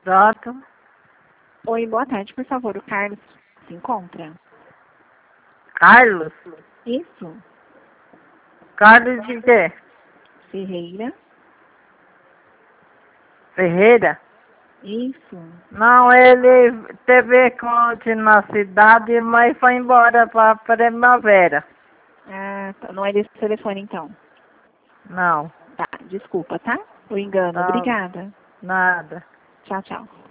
Pronto. Oi, boa tarde, por favor, o Carlos se encontra? Carlos? Isso, Carlos de quê? Ferreira. Ferreira? Isso. Não, ele teve conte na cidade, mas foi embora para Primavera. Ah, tá, não é desse telefone então. Não, Tá, desculpa, tá? O engano. tá Obrigada. nada. Tchau, tchau.